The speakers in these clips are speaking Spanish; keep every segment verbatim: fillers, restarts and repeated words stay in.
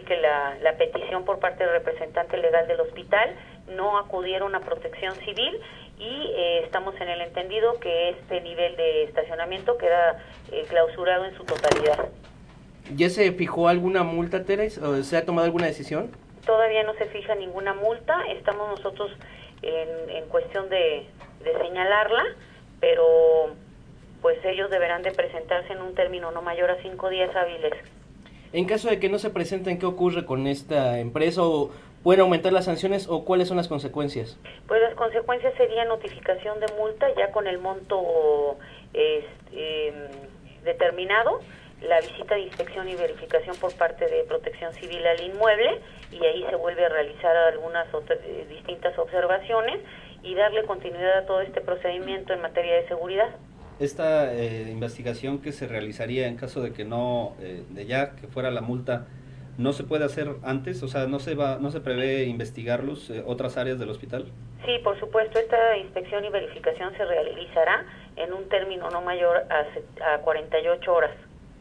que la, la petición por parte del representante legal del hospital, no acudieron a Protección Civil y eh, estamos en el entendido que este nivel de estacionamiento queda eh, clausurado en su totalidad. ¿Ya se fijó alguna multa, Tere? ¿O se ha tomado alguna decisión? Todavía no se fija ninguna multa, estamos nosotros en, en cuestión de, de señalarla, pero pues ellos deberán de presentarse en un término no mayor a cinco días hábiles. En caso de que no se presenten, ¿qué ocurre con esta empresa? ¿O pueden aumentar las sanciones o cuáles son las consecuencias? Pues las consecuencias serían notificación de multa ya con el monto eh, eh, determinado, la visita de inspección y verificación por parte de Protección Civil al inmueble, y ahí se vuelve a realizar algunas otras, eh, distintas observaciones y darle continuidad a todo este procedimiento en materia de seguridad. Esta eh, investigación que se realizaría en caso de que no, eh, de ya que fuera la multa, ¿no se puede hacer antes? O sea, ¿no se va, no se prevé investigarlos eh, otras áreas del hospital? Sí, por supuesto, esta inspección y verificación se realizará en un término no mayor a, a cuarenta y ocho horas.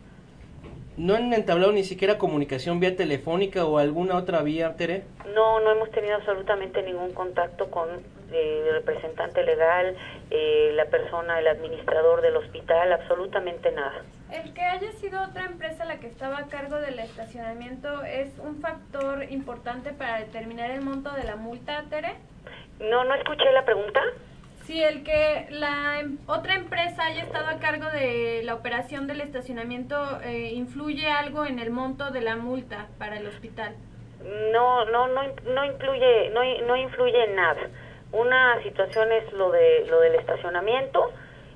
¿No han entablado ni siquiera comunicación vía telefónica o alguna otra vía, Tere? No, no hemos tenido absolutamente ningún contacto con eh, el representante legal, eh, la persona, el administrador del hospital, absolutamente nada. ¿El que haya sido otra empresa la que estaba a cargo del estacionamiento es un factor importante para determinar el monto de la multa, Tere? No, no escuché la pregunta. Si el que la em, otra empresa haya estado a cargo de la operación del estacionamiento eh, influye algo en el monto de la multa para el hospital. No, no, no, no incluye, no, no influye en nada. Una situación es lo de lo del estacionamiento.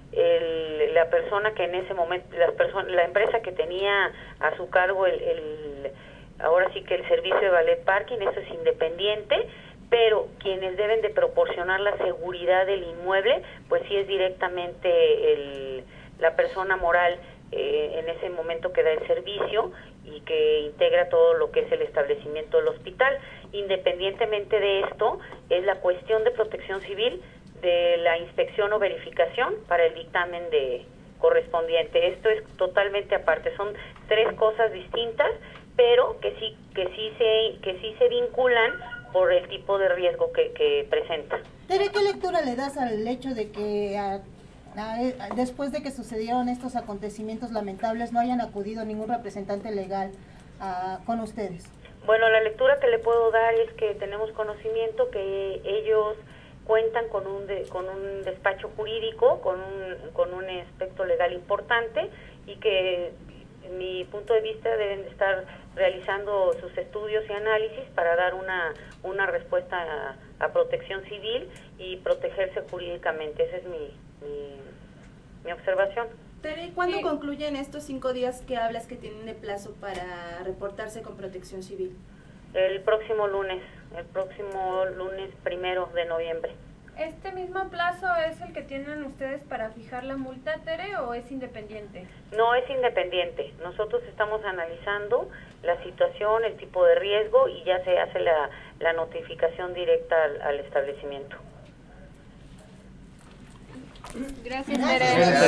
El, la persona que en ese momento, la, persona, la empresa que tenía a su cargo el, el, ahora sí que el servicio de valet parking, eso es independiente, pero quienes deben de proporcionar la seguridad del inmueble, pues sí es directamente el, la persona moral eh, en ese momento que da el servicio y que integra todo lo que es el establecimiento del hospital. Independientemente de esto, es la cuestión de Protección Civil de la inspección o verificación para el dictamen de correspondiente. Esto es totalmente aparte, son tres cosas distintas, pero que sí que sí se que sí se vinculan por el tipo de riesgo que, que presenta. Tere, ¿qué lectura le das al hecho de que a, a, a, después de que sucedieron estos acontecimientos lamentables no hayan acudido ningún representante legal a, con ustedes? Bueno, la lectura que le puedo dar es que tenemos conocimiento que ellos cuentan con un de, con un despacho jurídico, con un con un aspecto legal importante y que en mi punto de vista deben de estar realizando sus estudios y análisis para dar una una respuesta a, a Protección Civil y protegerse jurídicamente. Esa es mi mi, mi observación. Tere, ¿cuándo Sí. concluyen estos cinco días que hablas que tienen de plazo para reportarse con Protección Civil? El próximo lunes, el próximo lunes primero de noviembre. ¿Este mismo plazo es el que tienen ustedes para fijar la multa, Tere, o es independiente? No, es independiente. Nosotros estamos analizando la situación, el tipo de riesgo y ya se hace la, la notificación directa al, al establecimiento. Gracias, Tere.